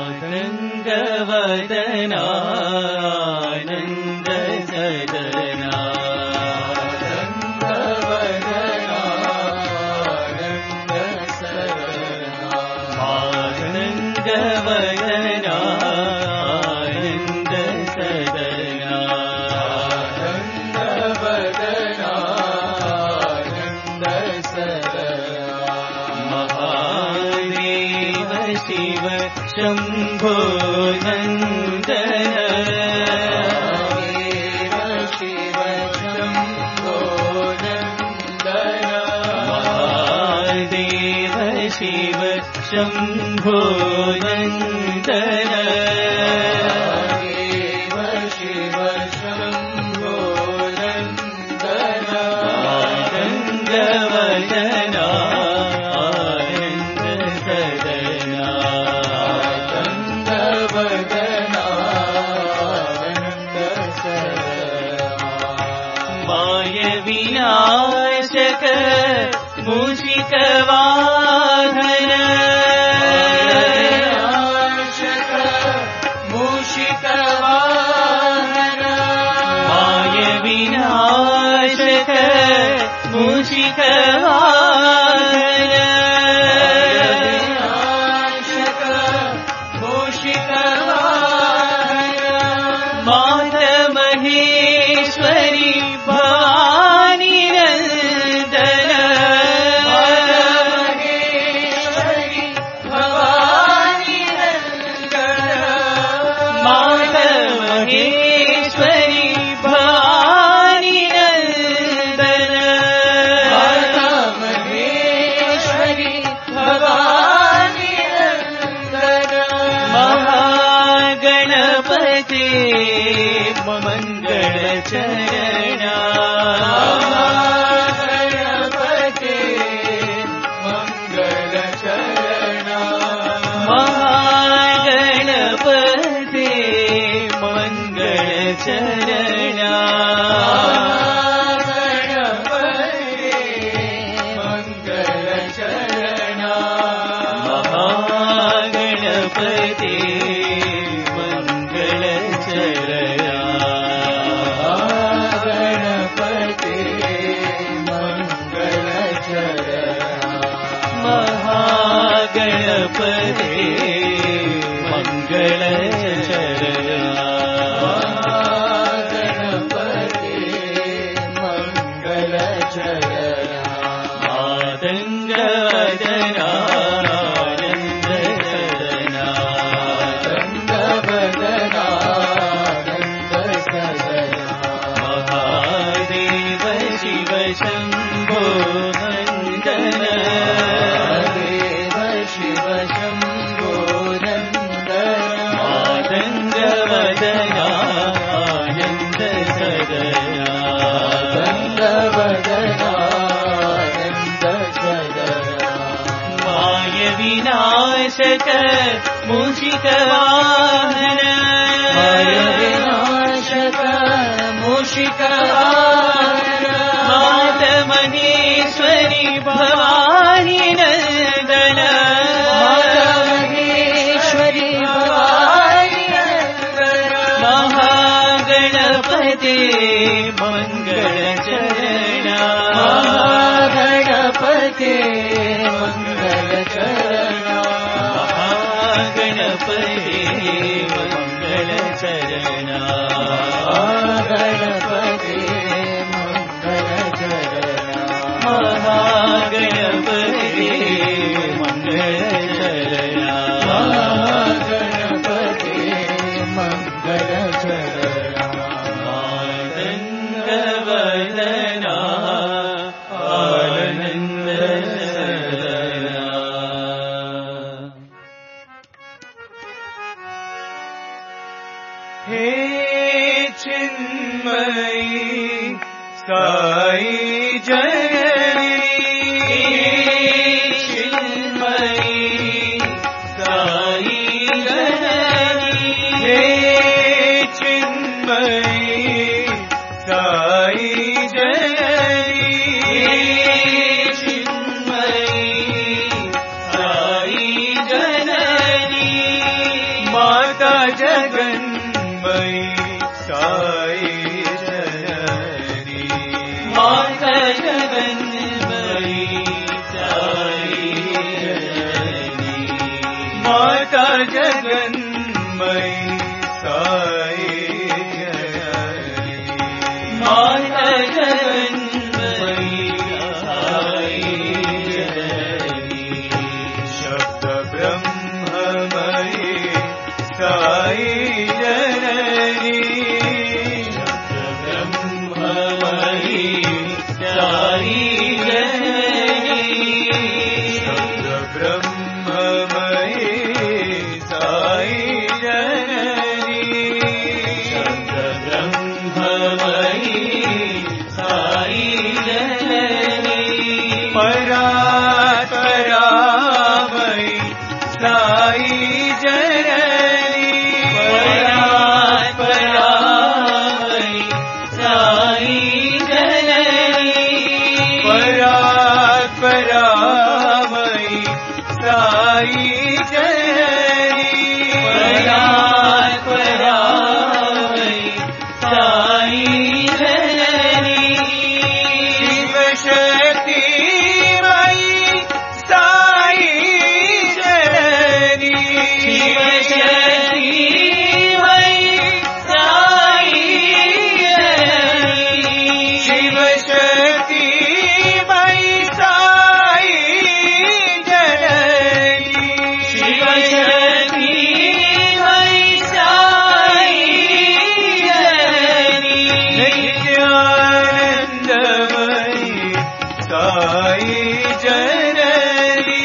मातङ्गवदनानन्द सदना शम्भो नन्दन शिव शम्भो नन्दन महादेव शिव शम्भो नन्दन शिव शम्भो नन्दन मातङ्गवदना विनाशक मूषिकवाहन माय विनाशक मूषिकवाहन मात महेश्वरी मंगल चरणा गणपते मंगल चरणा महागणपते मंगल चरणा गणपते मंगल चरणा महागणपते गणपते मंगल चरणा गणपते मंगल चरणा मातङ्गवदना नन्द सदना मातङ्गवदना नन्द सदना महादेव शिव शम्भो नन्दन शिव शम्भो नन्दन मातङ्गवदना नन्द सदना मातङ्गवदना नन्द सदना माय विनाशक मूषिकवाहन माय विनाशक मूषिकवाहन मात महेश्वरी भवानी नन्दन महागणपते मंगल चरणा महागणपते मंगल चरणा महागणपते मंगल चरणा महागणपते मंगल चरणा महागणपते मंगल चरणा महागणपते मंगल चरणा मातङ्गवदना आनन्द सदना हे चिन्मयी साई जननी चिन्मयी साई जननी हे चिन्मयी साई जननी चिन्मयी साई जननी जगन्मयी साई जननी माता जगन्मयी साई जननी माता जगन्मयी साई जननी माता जगन्मयी साई जननी शब्द ब्रह्ममयी साई जननी शब्द ब्रह्ममयी साई जननी शब्द ब्रह्ममयी साई जननी शब्द ब्रह्ममयी साई जननी परात्परामयी साई जननी परात्परामयी साई जननी परात्परामयी साई जननी परात्परामयी साई जननी शिवशक्तिमयी साई जननी शिवशक्तिमयी साई जननी शिवशक्तिमयी साई जननी शिवशक्तिमयी साई जननी नित्यानन्दमयी साई जननी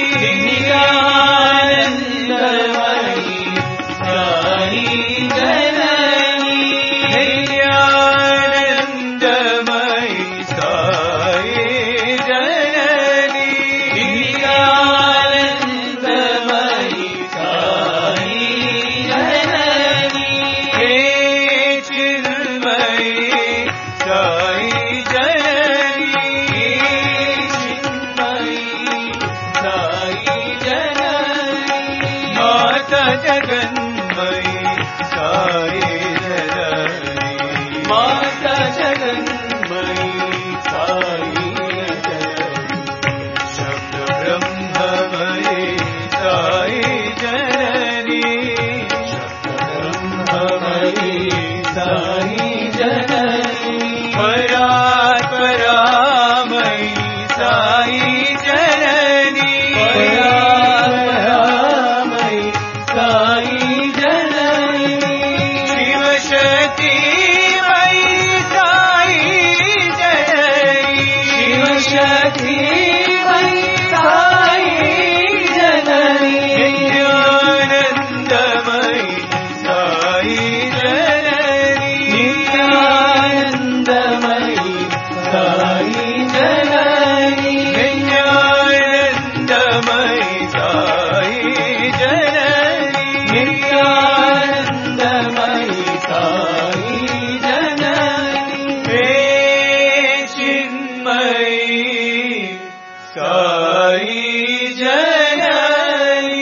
नित्यानन्दमयी साई जननी नित्यानन्दमयी साई जननी नित्यानन्दमयी साई जननी हे चिन्मयी साई जननी चिन्मयी साई जननी माता जगन्मयी साई जननी माता जगन्मयी साई जननी शब्द ब्रह्ममयी साई जननी ब्रह्ममयी साई जननी परात्परामयी साई जननी परात्परामयी साई जननी शिवशक्तिमयी साई जननी शिवशक्तिमयी साई जननी नित्यानन्दमयी साई जननी नित्यानन्दमयी साई जननी नित्यानन्दमयी साई जननी नित्यानन्दमयी साई जननी हे चिन्मयी साई जननी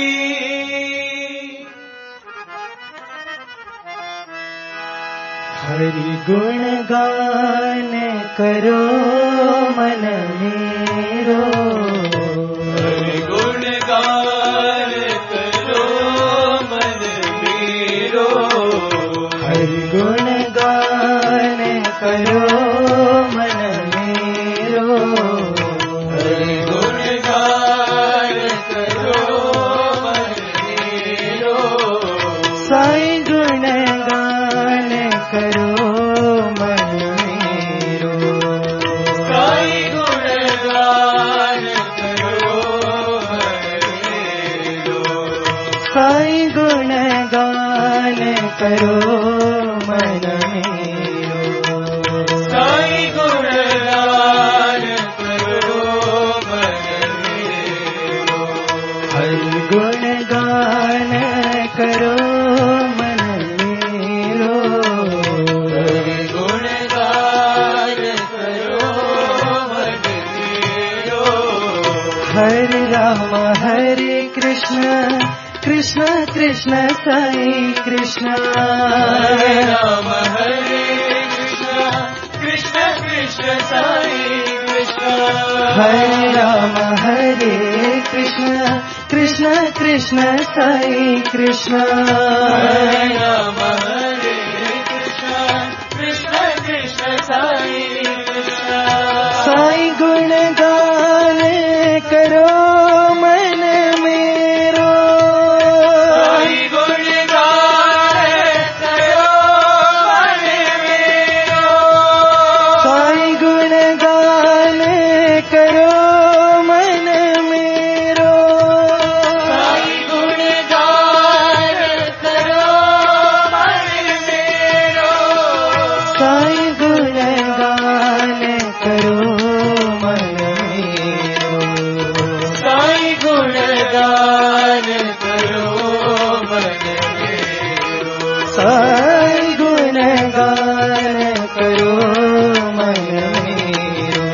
हरि गुण गान करो मन मेरो हरि गुण गान करो मन मेरो हरि गुण गान करो मन मेरो हरि गुण गान करो मन मेरो साई गुण गान करो मन मेरो साई गुण गान करो मन मेरो साई गुण गान करो मन मेरो साई गुण गान करो मन मेरो हरि गुण गान करो मन मेरो हरि गुण गान करो मन मेरो हरे राम हरे कृष्ण कृष्ण कृष्ण साई कृष्ण हरे राम हरे कृष्ण कृष्ण कृष्ण साई कृष्ण हरे राम हरे कृष्ण कृष्ण कृष्ण साई कृष्ण हरे राम हरे कृष्ण कृष्ण कृष्ण साई कृष्ण साई गुण गान करो मन मेरो साई गुण गान करो मन मेरो साई गुण गान करो मन मेरो साई गुण गान करो मन मेरो साई गुण गान करो मन मेरो साई गुण गान करो मन मेरो साई गुण गान करो मन मेरो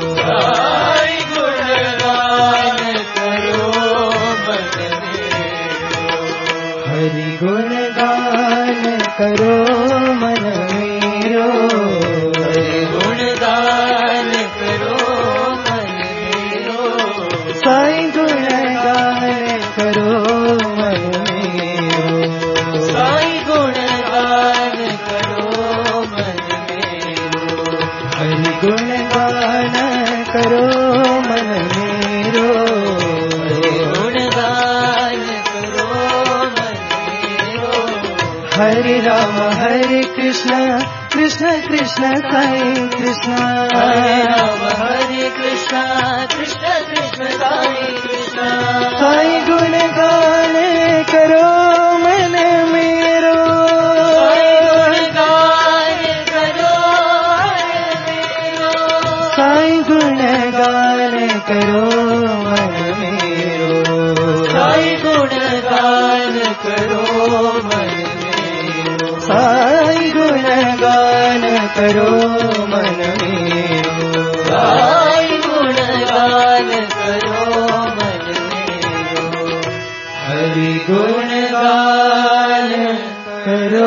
साई गुण गान करो मन मेरो हरि गुण गान करो मन मेरो हरि गुण गान करो मन मेरो साई गुण गान करो मन मेरो साई गुण गान करो मन मेरो हरि गुण गान करो मन मेरो हरि गुण गान करो मन मेरो हरे राम हरे कृष्ण कृष्ण कृष्ण साई कृष्ण हरे राम हरे कृष्ण कृष्ण कृष्ण साई कृष्ण साई गुण गान करो मन मेरो साई गुण गान करो मन मेरो साई गुण गान करो मन मेरो साई गुण गान करो मन मेरो साई गुण गान करो मन मेरो साई गुण गान करो मन मेरो हरि गुण गान करो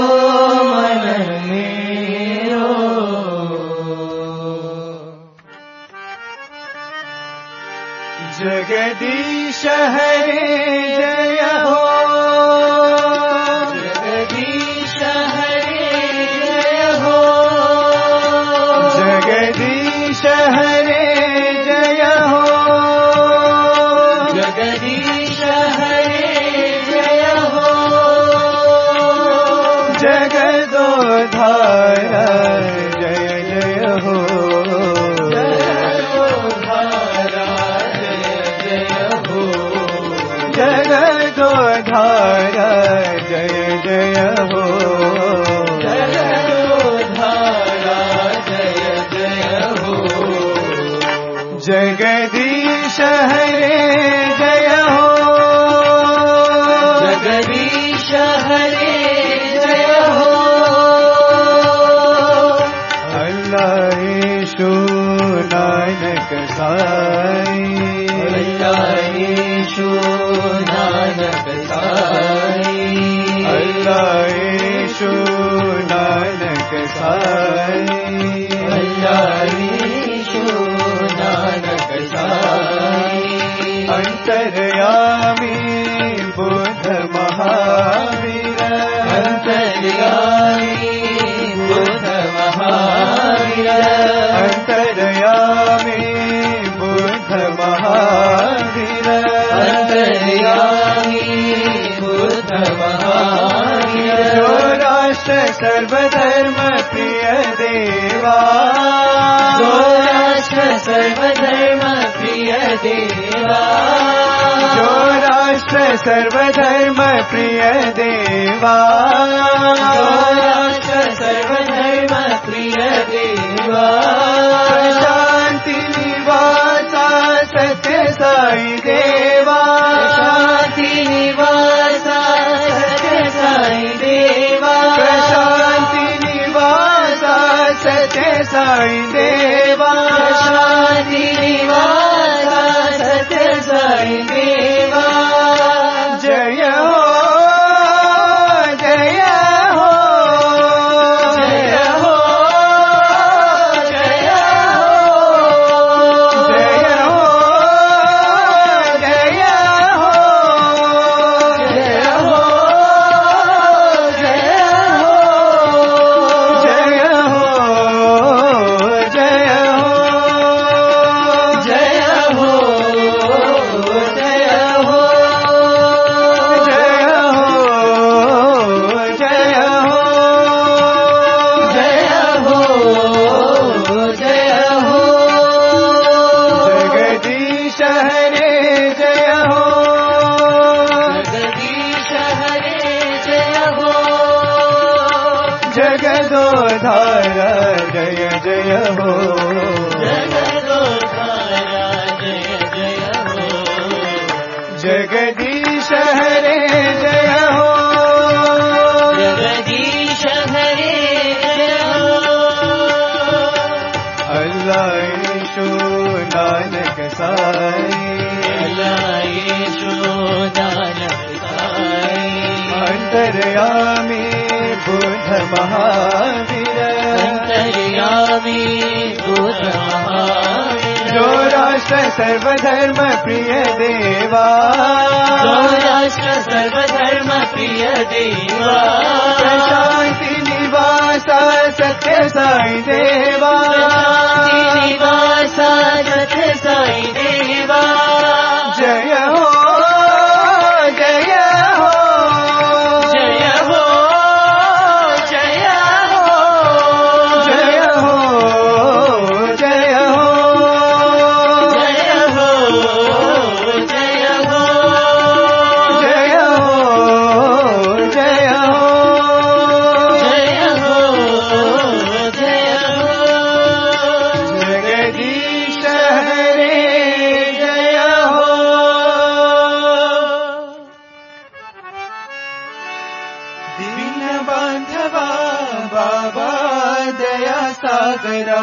मन मेरो जगदीश हरे जय हो जगदीश हरे जय हो जगदीश हरे जय हो जगदीश हरे जय हो जगदोद्धार जय जय हो जगदोद्धारा जय जय हो जगदोद्धार जय जय हो जगदोद्धारा जय जय हो जगदीश हरे जय हो जगदीश हरे जय हो अल्लाह यीशु नानक साई अल्लाह यीशु नानक साई अल्लाह यीशु नानक साई अल्लाह यीशु नानक साई अंतर्यामी बुद्ध महावीर अंतर्यामी बुद्ध महावीर अंतर्यामी बुद्ध महावीर अंतर्यामी बुद्ध महावीर जो राष्ट्र सर्वधर्म प्रिय देवा जो राष्ट्र सर्वधर्म प्रिय देवा जो राष्ट्र सर्वधर्म प्रिय देवा जो राष्ट्र सर्वधर्म प्रिय देवा शांति निवासा सत्य साई देवा शांति निवासा सत्य साई देवा शांति निवासा सत्य साई देवा शांति निवासा सत्य साई देवा जय धारा जय जय हो जगदोद्धारा जय जय हो जगदीश हरे जय हो जगदीश हरे जय हो अल्लाह यीशु नानक साई अल्लाह यीशु नानक साई अंतर्यामी बुद्ध महावीर अंतर्यामी बुद्ध महावीर जो राष्ट्र सर्वधर्म प्रिय देवा जो राष्ट्र सर्वधर्म प्रिय देवा शांति निवास सत्य साई देवा निवास सत्य साई देवा जय हो जय हो जय हो जय हो जय हो जय हो जय हो जय हो जय हो जय हो जय हो जय हो जगदीश हरे जय हो दीन बांधवा बाबा दया सागरा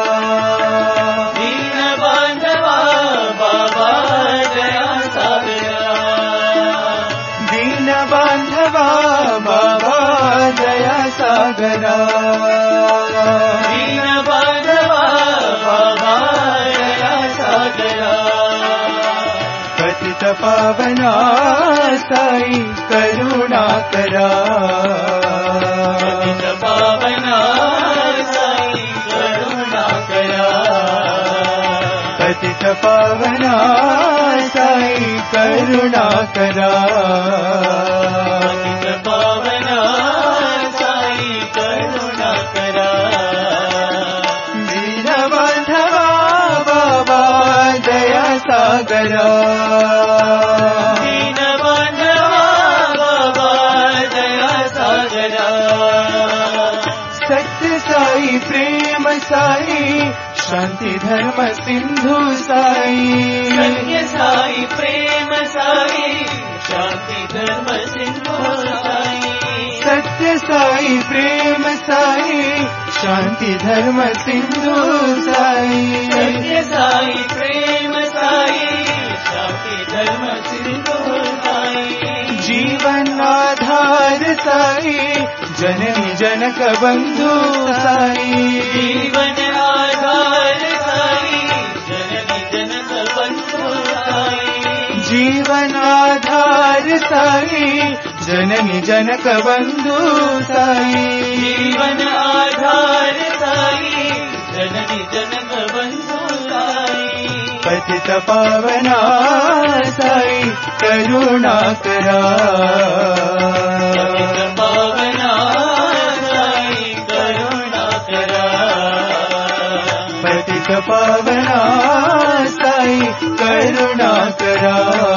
दीन बांधवा बाबा दया सागरा दीन बांधवा बाबा दया सागरा दीन बांधवा बाबा दया सागरा पतित पावना साई करुणा करा पतित पावना साई करुणा करा पतित पावना साई करुणा करा पतित पावना साई करुणा करा दीन बांधवा बाबा दया सागरा दीन बांधवा बाबा दया सागरा सत्य साई प्रेम साई शांति धर्म सिंधु साई सत्य साई प्रेम साई शांति धर्म सिंधु साई सत्य साई प्रेम साई शांति धर्म सिंधु साई सत्य साई प्रेम साई शांति धर्म सिंधु साई जीवन आधार साई जननी जनक बंधु साई जीवन आधार साई जननी जनक बंधु साई जीवन आधार साई जननी जनक बंधु साई जीवन आधार साई जननी जनक बंधु साई पतित पावना साई करुणा करा पतित पावना साई करुणा करा पतित पावना साई करुणा करा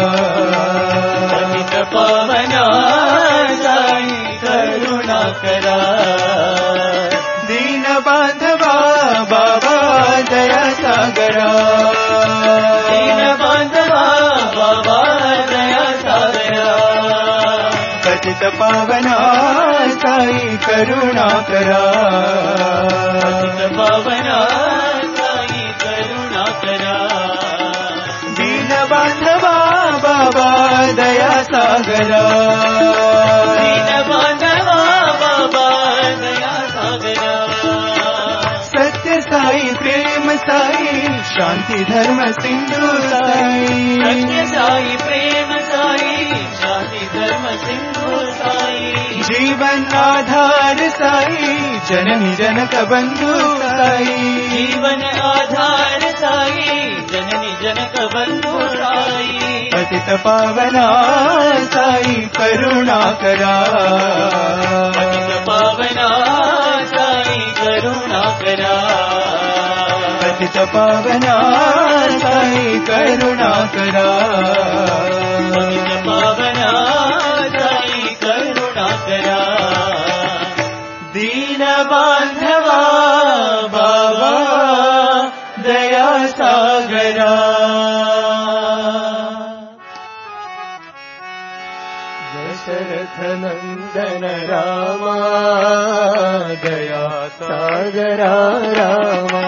पतित पावना साई करुणा करा दीन बांधवा बाबा दया सागरा दीन बांधवा बाबा दया सागरा पतित पावना साई करुणा करा पतित पावना साई करुणा करा दीन बांधवा बाबा दया सागरा दीन बांधवा बाबा दया सागरा सत्य साई प्रेम साई शांति धर्म सिंधु साई सत्य साई प्रेम साई शांति धर्म सिंधु साई जीवन आधार साई जननी जनक बंधु साई जीवन आधार साई जननी जनक बंधु साई पतित पावना साई करुणा करा पतित पावना साई करुणा करा पतित पावना साई करुणा करा पतित पावना साई करुणा करा दीन बांध दशरथ नंदन रामा दया सागरा रामा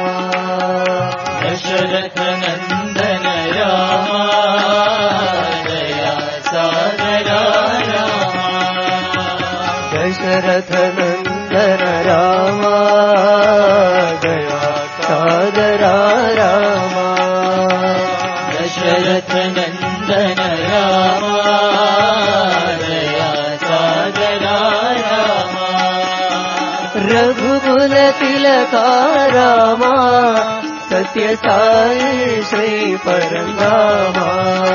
दशरथ नंदन रामा दया सागरा रामा दशरथ नंदन रामा दया सागरा रामा दशरथ नंदन रामा रघुकुल तिलका रामा सत्य साई श्री परंधामा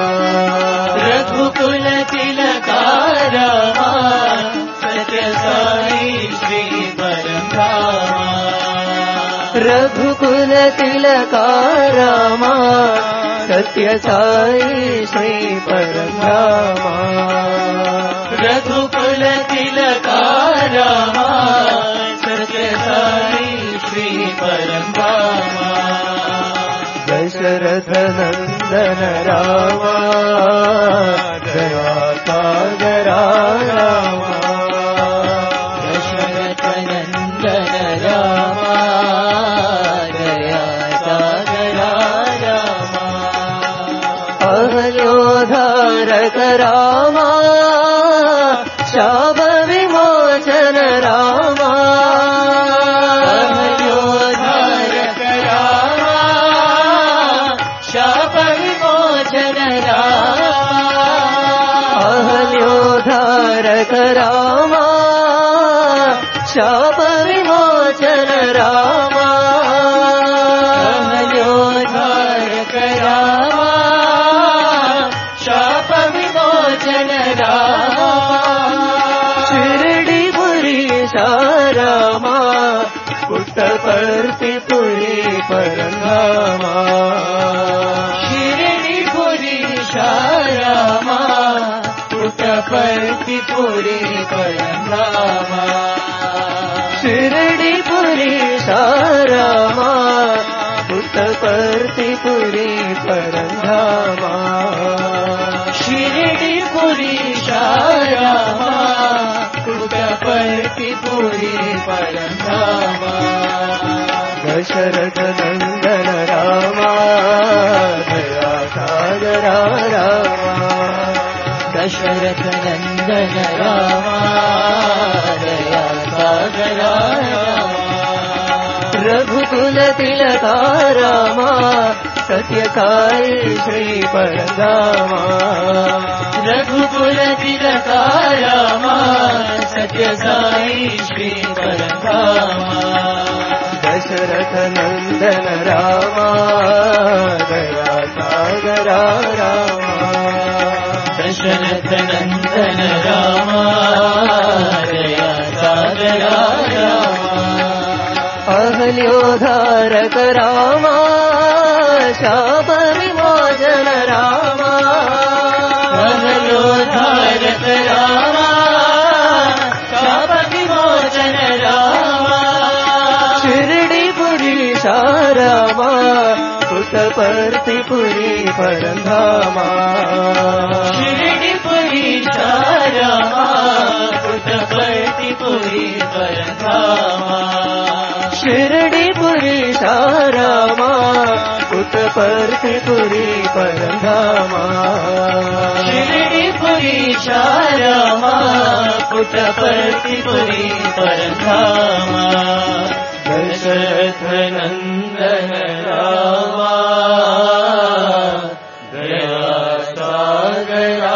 रघुकुल तिलका रामा सत्य साई श्री परंधामा रघुकुल तिलका रामा सत्य साई श्री परंधामा रघुकुल तिलका रामा सत्य साई श्री परंधामा दशरथ नंदन रामा दया सागरा रामा दशरथ नंदन रामा दया सागरा रामा अहल्योद्धारक रामा शाप विमोचन रामा अहल्योद्धारक रामा शाप विमोचन रामा अहल्योद्धारक रामा शाप विमोचन रामा अहल्योद्धारक रामा शाप विमोचन रामा रामा पुट्टपर्तिपुरी परंधामा शिरडीपुरी रामा पुट्टपर्तिपुरी परंधामा शिरडीपुरी रामा पुट्टपर्तिपुरी परंधामा शिरडीपुरी रामा पुट्टपर्तिपुरी परंधामा दशरथ नंदन रामा दया सागरा रामा दशरथ नंदन रामा दया सागरा रामा रघुकुल तिलका रामा सत्य साई श्री परंधामा रघुकुल तिलका रामा सत्य साई श्री परंधामा दशरथ नंदन रामा दया सागरा रामा दशरथ नंदन रामा दया सागरा रामा अहल्योद्धारक रामा शाप विमोचन रामा अहल्योद्धारक रामा शाप विमोचन रामा शिरडीपुरी रामा पुट्टपर्तिपुरी परंधामा शिरडीपुरी रामा पुट्टपर्तिपुरी परंधामा शिरडीपुरी रामा पुट्टपर्तिपुरी परंधामा शिरडीपुरी रामा पुट्टपर्तिपुरी परंधामा दशरथ नंदन रामा दया सागरा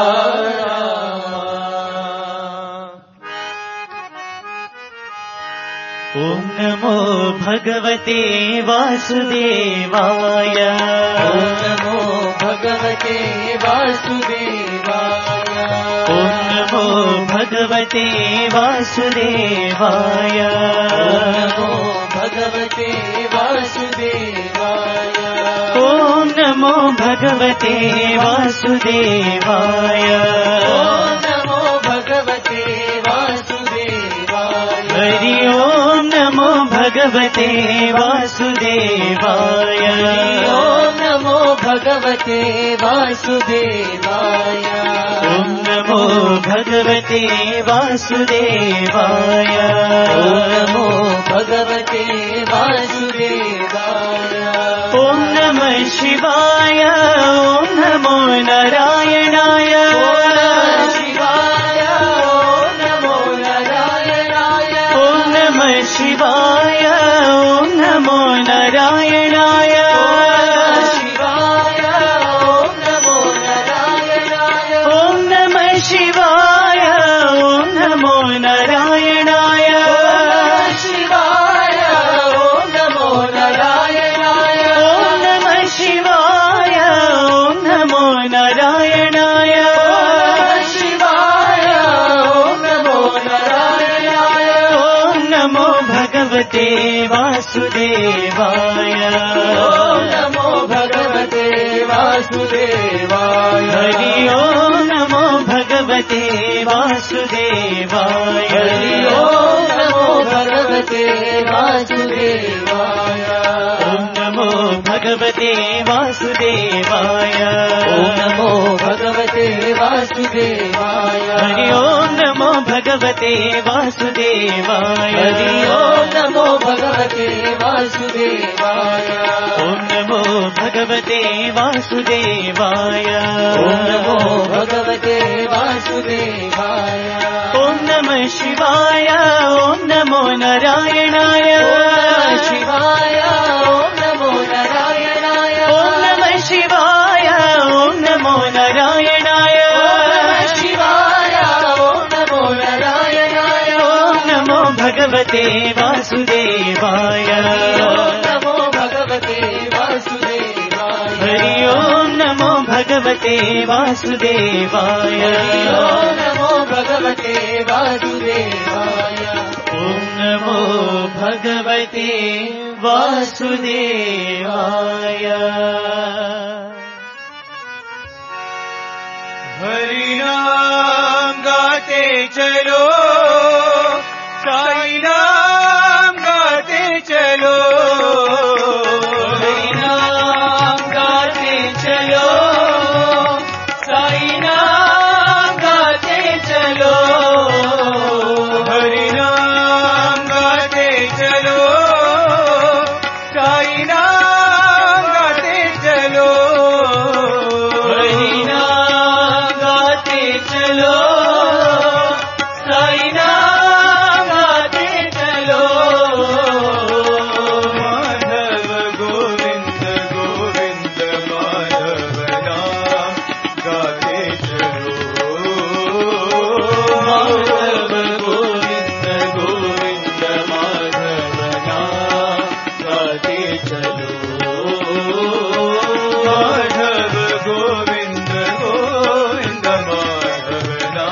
ओम नमो भगवते वासुदेवाय ओम नमो भगवते वासुदेवाय ओम नमो भगवते वासुदेवाय नमो भगवते वासुदेवाय ओम नमो भगवते वासुदेवाय ओम नमो भगवते वासुदेवाय हरि ओम नमो भगवते वासुदेवाय ओम नमो भगवते वासुदेवाय ॐ नमो भगवते वासुदेवाय ॐ नमो भगवते वासुदेवाय ॐ नमः शिवाय ॐ नमो नारायणाय शिवाय ॐ नमो नारायणाय ॐ नमः शिवाय ॐ नमो नारायणाय शिवाय ॐ नमो नारायणाय ॐ नमः शिवाय ॐ नमो नारायणाय शिवाय ॐ नमो नारायणाय ॐ नमः शिवाय ॐ नमो नारायणाय शिवाय ॐ नमो नारायणाय ॐ नमो भगवते वासुदेवाय ॐ नमो भगवते वासुदेवाय हरि ॐ नमो भगवते वासुदेवाय हरि ॐ नमो भगवते वासुदेवाय ॐ नमो भगवते वासुदेवाय ॐ नमो भगवते वासुदेवाय हरि ॐ नमो भगवते वासुदेवाय हरि ॐ नमो भगवते वासुदेवाय ॐ नमो भगवते वासुदेवाय ॐ नमो भगवते वासुदेवाय ॐ नमः शिवाय ॐ नमो नारायणाय शिवाय ॐ नमो नारायणाय ॐ नमः शिवाय ॐ नमो नारायणाय शिवाय ॐ नमो नारायणाय ॐ नमो भगवते वासुदेवाय ॐ नमो भगवते वासुदेवाय हरि ॐ नमो भगवते वासुदेवाय ॐ नमो भगवते वासुदेवाय ॐ नमो भगवते वासुदेवाय हरि नाम गाते चलो साई नाम गाते चलो हरि नाम गाते चलो साई नाम गाते चलो हरि नाम गाते चलो साई नाम गाते चलो हरि नाम गाते चलो साई नाम गाते चलो माधव गोविंद गोविंद माधव नाम गाते चलो माधव गोविंद गोविंद माधव नाम गाते चलो माधव गोविंद गोविंद माधव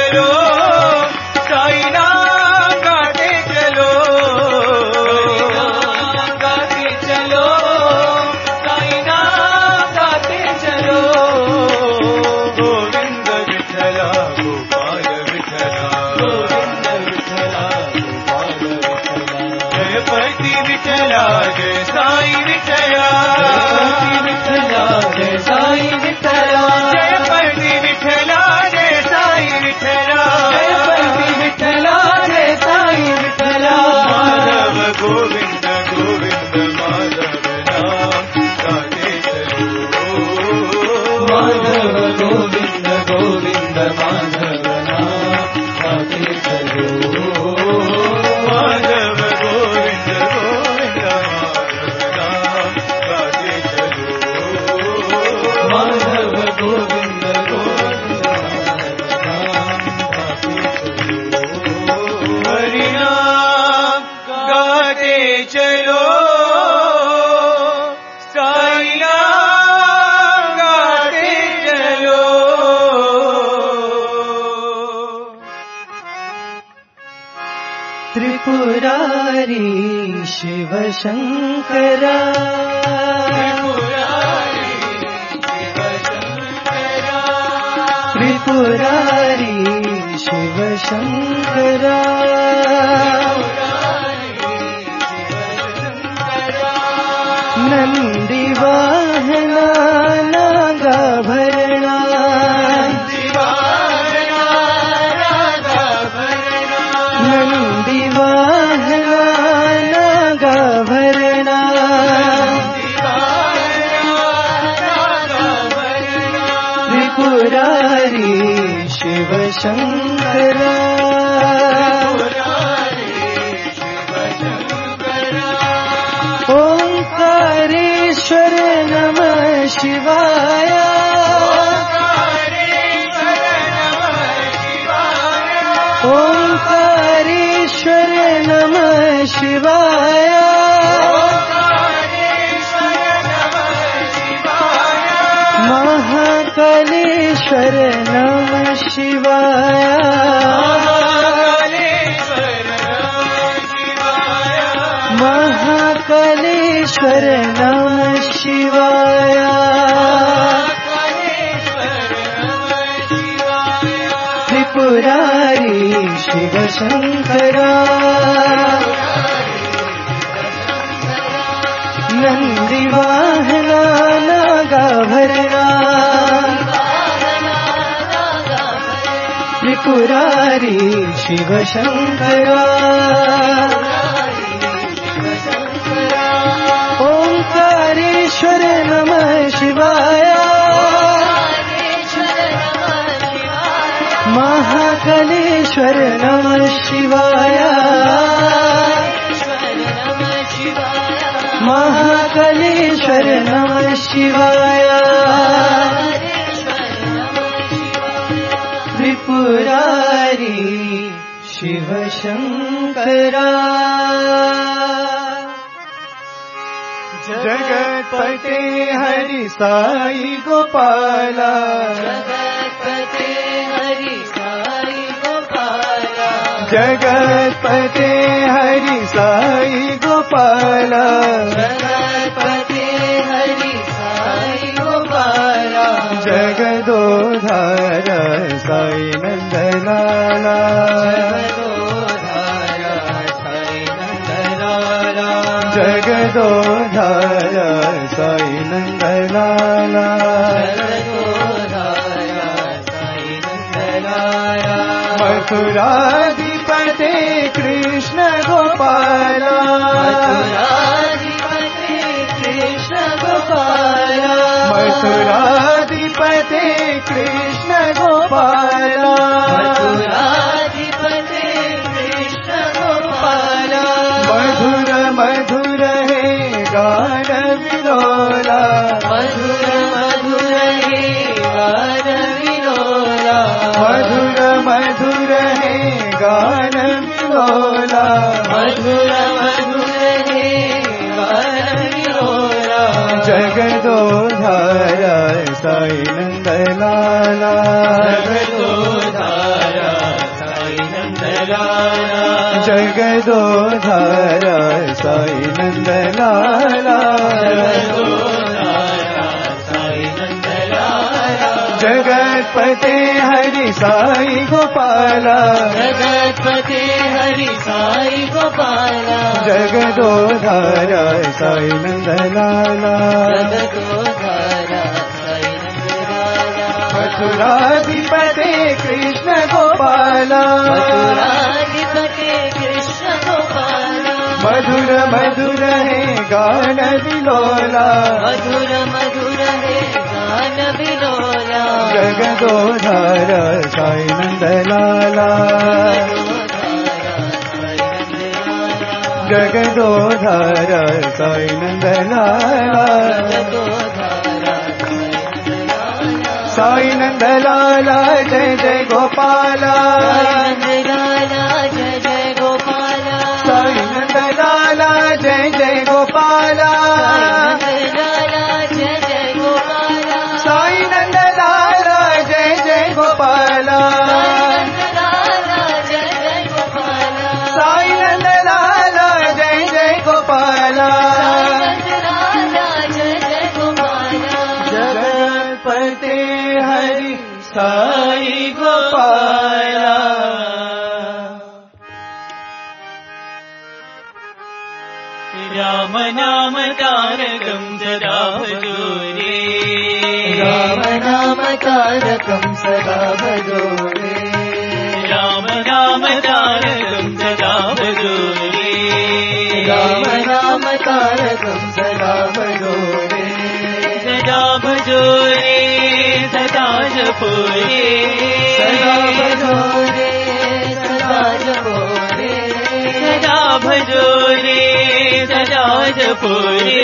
चलो साई नाम गाते चलो गाते चलो साई नाम गाते चलो गोविंद विठला गोपाल विठला गोविंद विठला गोपाल विठला जय पति विठला जय साई विठला जय साई विठला जय पति विठला जय साई विठला जय पति विठला जय साई विठला माधव गोविंद गोविंद माधव नाम गाते चलो माधव गोविंद गोविंद माधव नाम गाते चलो माधव गोविंद गोविंद माधव गोविंद गोविंद हरि नाम गाते चलो साई नाम गाते चलो त्रिपुरारी शिव शंकरा त्रिपुरारी शिव शंकरा नंदी वाहना नागाभरणा नंदी वाहना नागाभरणा त्रिपुरारी शिव शंकरा ओंकारेश्वर नमः शिवाय ओंकारेश्वर नमः शिवाय महाकालेश्वर नमः शिवाय महाकालेश्वर नमः शिवाय त्रिपुरारी शिव शंकरा नंदी वाहना नागाभरणा त्रिपुरारी शिव शंकरा ओंकारेश्वर नमः शिवाय महाकालेश्वर नमः शिवाय महाकालेश्वर नमः शिवाय त्रिपुरारी शिव शंकरा जगतपते हरि साई गोपाला जगतपते हरि साई गोपाला जगतपते हरि साई गोपाला जगतपते हरि साई गोपाला जगदोधार साई नंदलाला जगदोधार साई नंदलाला मथुराधिपते कृष्ण गोपाला कृष्ण गोपाला मथुराधिपते कृष्ण गोपाला मथुराधिपते कृष्ण गोपाला मधुर मधुर है गान विलोला मधुर मधुर हे गान विलोला मधुर मधुर है गान विलोला मधुर मधुर हे गान विलोला जगदोधार साई नंदलाला जगदोधार लाला जगदोधारा साई नंद लाला जगतपते हरि साई गोपाला जगतपते हरि साई गोपाला जगदोधारा साई नंद लाला जगदोधारा साई नंद लाला मथुराधिपते कृष्ण गोपाला मथुराधिपते कृष्ण गोपाला मधुर मधुर है गान विलोला मधुर मधुर है गान विलोला जगदोधारा साई नंद लाला जगदोधारा साई नंद लाला साई नंद लाला जय जय गोपाला जय जय गोपाला साई नंद लाला जय जय गोपाला जय जय गोपाला साई नंद लाला जय जय गोपाला जय जय गोपाला साई नंद लाला जय जय गोपाला जय जय गोपाला जगतपते हरि साई गोपाला राम नाम तारकं सदा भजो रे राम नाम तारकं सदा भजो रे राम नाम तारकं सदा भजो रे राम नाम तारकं सदा भजो रे सदा भजो रे सदा जपो रे सदा भजो रे सदा जपो रे सदा भजो रे सदा जपो रे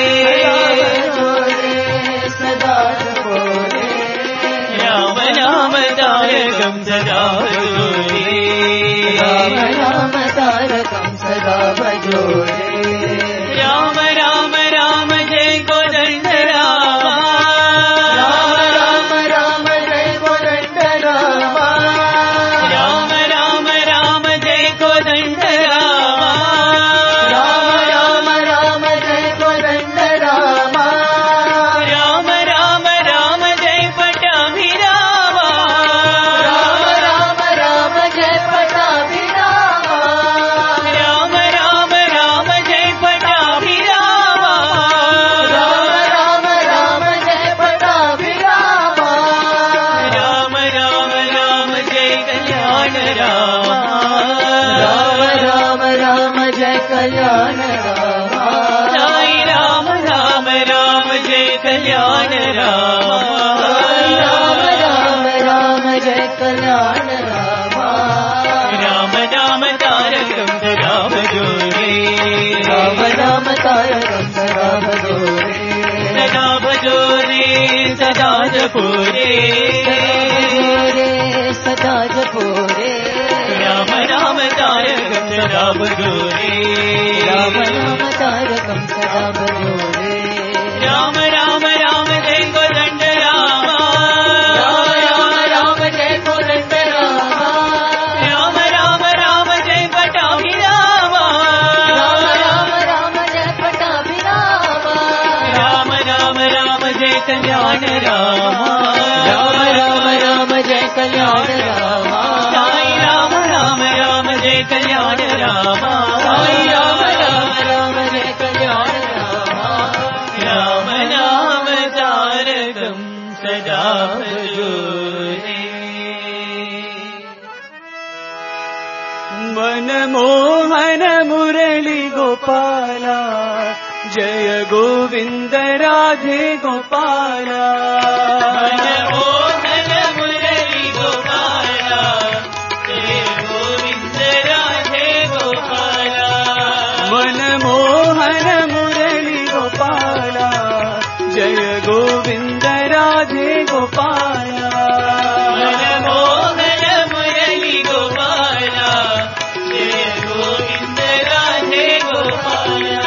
सदा जपो रे राम नाम तारकं सदा भजो रे राम नाम तारकं सदा भजो रे राम राम राम जय कोदंड राम राम राम राम जय कोदंड राम राम राम राम जय कोदंड राम राम राम राम जय कोदंड राम राम राम राम जय पट्टाभिराम राम राम राम जय पट्टाभिराम राम राम राम जय पट्टाभिराम राम राम राम जय पट्टाभिराम राम राम राम जय कल्याण राम राम राम राम जय कल्याण राम साई राम राम राम जय कल्याण राम राम राम राम जय कल्याण राम राम नाम तारकं सदा भजो रे राम नाम तारकं सदा भजो रे सदा भजो रे सदा जपो रे सदा जपो रे राम नाम तारकं सदा भजो रे राम नाम तारकं सदा भजो रे राम राम राम जय कोदंड राम राम राम राम जय कोदंड राम राम राम राम जय पट्टाभिराम राम राम राम जय पट्टाभिराम राम राम राम जय कल्याण राम राम राम राम जय कल्याण राम साई राम राम राम जय कल्याण राम साई राम राम राम जय कल्याण राम राम नाम तारकं सदा भजो रे मनमोहन मुरली गोपाला जय गोविंद राधे गोपाला मनमोहन मुरली गोपाला जय गोविंद राधे गोपाला मनमोहन मुरली गोपाला जय गोविंद राधे गोपाला मनमोहन मुरली गोपाला जय गोविंद राधे गोपाला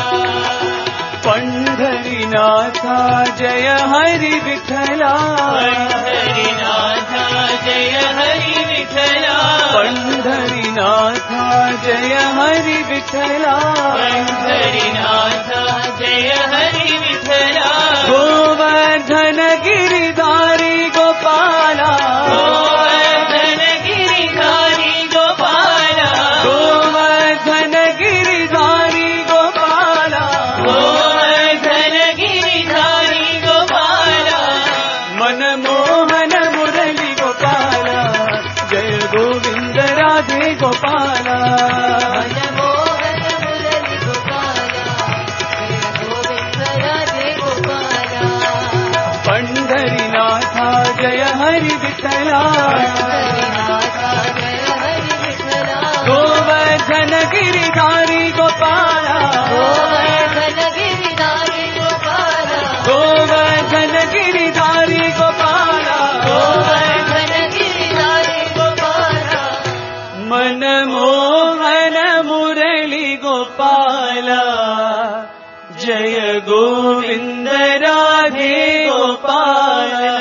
पंढरीनाथा जय हरि विठला पंढरीनाथा जय हरि विठला पंढरीनाथा जय हरि विठला पंढरीनाथा जय हरि विठला गोवर्धन गिरिधारी गोपाला गोवर्धन गिरिधारी गोपाला गोवर्धन गिरिधारी गोपाला गोवर्धन गिरिधारी गोपाला मनमोहन मुरली गोपाला जय गोविंद राधे गोपाला मनमोहन मुरली गोपाला जय गोविंद राधे गोपाला पंढरीनाथा जय हरि विठला पंढरीनाथा जय हरि विठला गोवर्धन गिरिधारी गोपाला गोवर्धन गिरिधारी गोपाला गोवर्धन गिरिधारी गोपाला गोवर्धन गिरिधारी गोपाला मनमोहन मुरली गोपाला जय गोविंद राधे गोपाला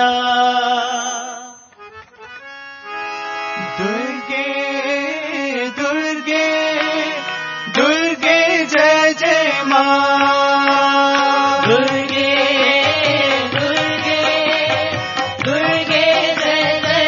दुर्गे दुर्गे दुर्गे जय जय मां दुर्गे दुर्गे दुर्गे जय जय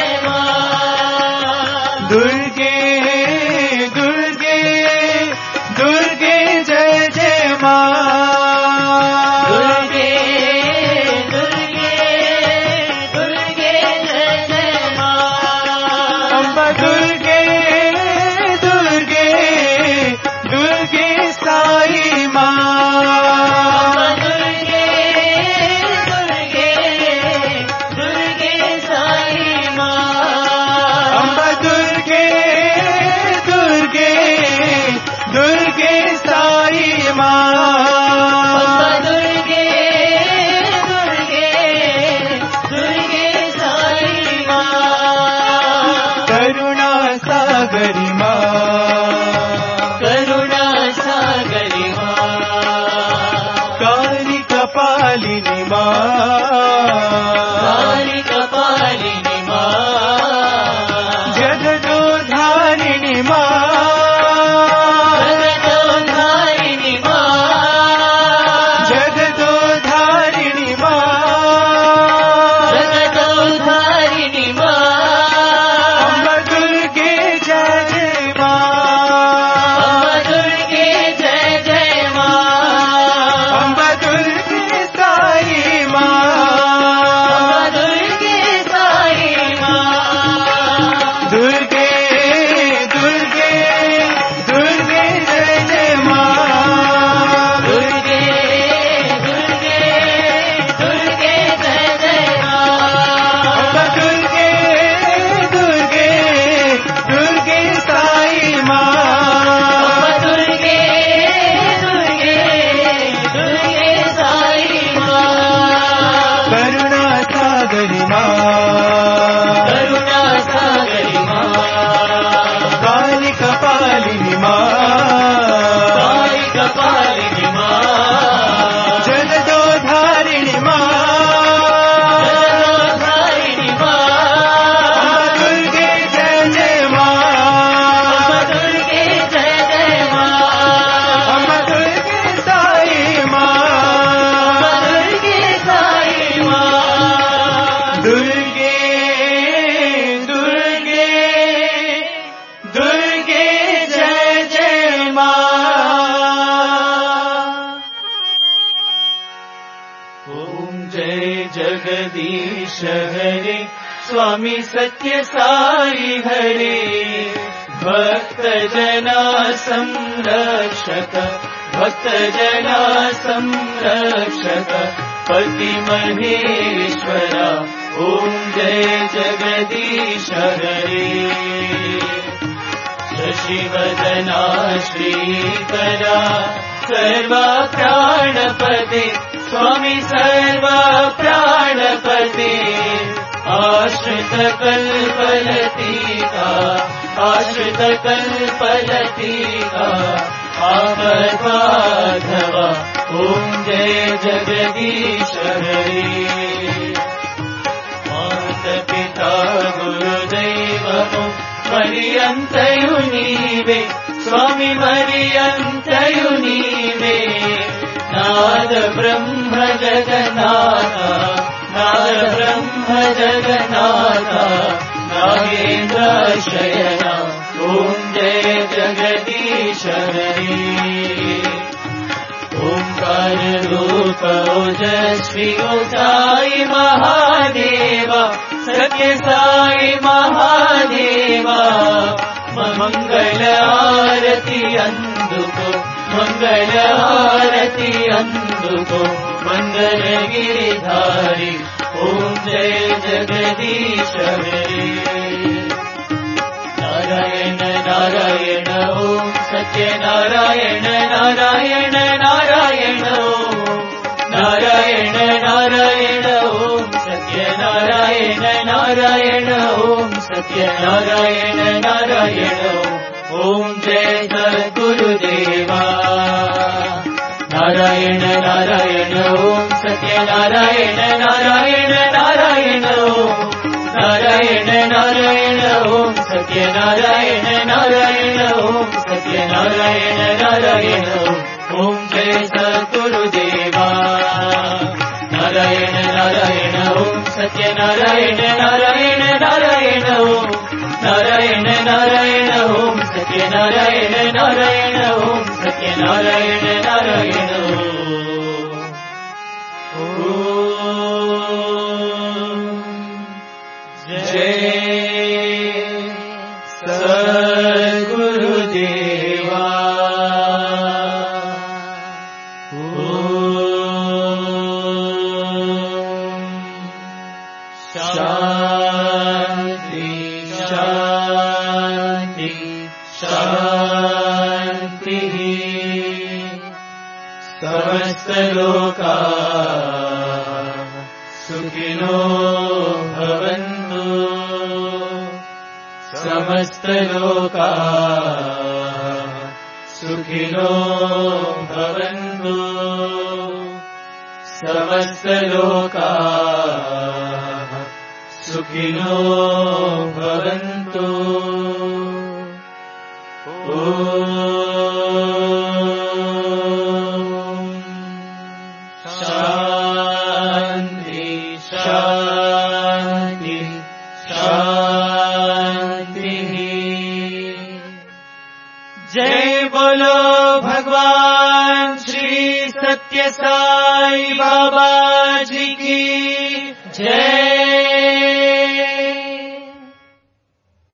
मां दुर्गे दुर्गे दुर्गे जय जय मां दुर्गे दुर्गे दुर्गे जय जय मां अम्बा दुर्गे दुर्गे दुर्गे साई मां दुर्गे दुर्गे दुर्गे साई मां अम्बा दुर्गे दुर्गे दुर्गे साई मां दुर्गे दुर्गे दुर्गे साई मां करुणा सागरी मां करुणा सागरी मां काली कपालिनी मां काली कपालिनी मां जगदोधारिणी मां जगदोधारिणी मां जगदोधारिणी मां जगदोधारिणी मां अम्बा दुर्गे जय जय मां दुर्गे जय जय मां अम्बा दुर्गे साई मां दुर्गे साई मां दुर्गे दुर्गे दुर्गे जय जय मां दुर्गे दुर्गे दुर्गे जय जय मां अम्बा दुर्गे दुर्गे दुर्गे साई मां दुर्गे दुर्गे दुर्गे साई मां करुणा सागरी मां करुणा सागरी मां काली कपालिनी मां काली कपालिनी मां जगदोधारिणी मां जगदोधारिणी मां दुर्गे जय जय मां दुर्गे जय जय मां अम्बा दुर्गे साई मां दुर्गे साई मां दुर्गे दुर्गे दुर्गे जय जय मां ओम जय जगदीश हरे स्वामी सत्य साई हरे भक्त जना संरक्षक भक्त जना संरक्षक पति महेश्वरा ओम जय जगदीश हरे शशिवदना श्रीकरा सर्वा प्राणपते स्वामी सर्वा प्राणपते आश्रित कल्पलतिका आश्रित कल्पलतिका आपद्बाधवा ओम जय जगदीश हरे माता पिता गुरुदैवम् మరి అంతయు నీవే స్వామి మరి అంతయు నీవే నాద బ్రహ్మ జగన్నాథ నాద బ్రహ్మ జగన్నాథ నాగేంద్ర శయన ఓం జయ జగదీశ హరి ఓంకార రూప ఓజస్వి ఓ సాయి మహాదేవ సత్య సాయి మహాదేవ మంగళ హారతి అందుకో మంగళ హారతి అందుకో మంగళగిరిధారి ఓం జయ జగదీశ హరి నారాయణ నారాయణ ఓం సత్యనారాయణ నారాయణ నారాయణ ఓం నారాయణ నారాయణ ఓం సత్యనారాయణ నారాయణ ఓం సత్యనారాయణ నారాయణ ఓం జయ సద్గురుదేవా నారాయణ నారాయణ ఓం సత్యనారాయణ నారాయణ నారాయణ ఓం నారాయణ నారాయణ ఓం సత్యనారాయణ నారాయణ ఓం సత్యనారాయణ నారాయణ ఓం జయ సద్గురుదేవా నారాయణ నారాయణ ఓం సత్యనారాయణ నారాయణ నారాయణ ఓం నారాయణ నారాయణ ఓం సత్యనారాయణ నారాయణ ఓం సత్యనారాయణ నారాయణ జయ సద్గురుదేవా శాంతి శాంతి శాంతి సమస్త లోకా సుఖినో భవంతు సమస్త లోకా సుఖినో భవంతు సమస్త లోకా సుఖినో భవంతు శాంతి శాంతి శాంతి జై బోలో భగవాన్ శ్రీ సత్య సాయి బాబా జీ की जय।